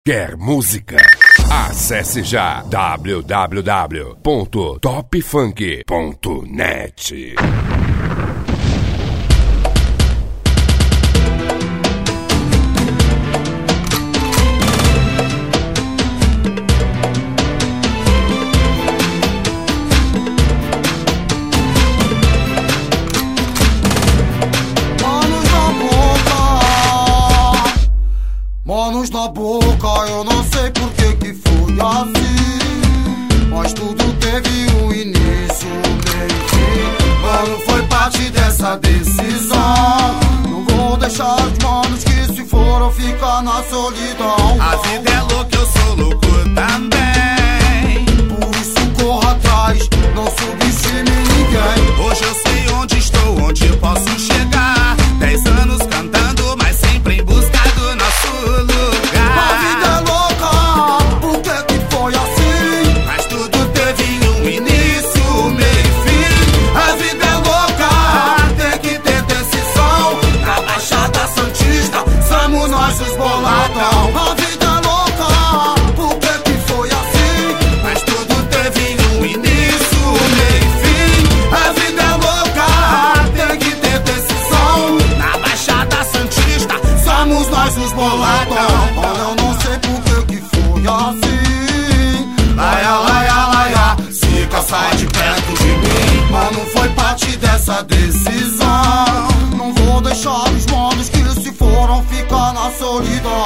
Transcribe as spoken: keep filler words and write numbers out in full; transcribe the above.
Quer música? Acesse já w w w ponto top funk ponto net. Manos na boca, eu não sei por que que foi assim, mas tudo teve um início, um meio e fim. Mano, foi parte dessa decisão. Não vou deixar os manos que se foram ficar na solidão. A vida é louca, eu sou louco também. Por isso corra atrás, não subestime ninguém. Hoje eu sei onde estou, onde posso chegar. Dez anos cantando, mas sempre em busca do nosso lugar. A vida é louca, por que que foi assim? Mas tudo teve um início, um meio e fim. A vida é louca, tem que ter decisão. Na Baixada Santista, somos nós os boladão. A vida é louca, por que que foi assim? Mas tudo teve um início, um meio e fim. A vida é louca, tem que ter decisão. Na Baixada Santista, somos nós os boladão. Olha, eu não sei por que que foi assim. Laia, laia, laia, Zica, sai de perto de mim. Mano, foi parte dessa decisão. Não vou deixar os manos que se foram ficar na solidão.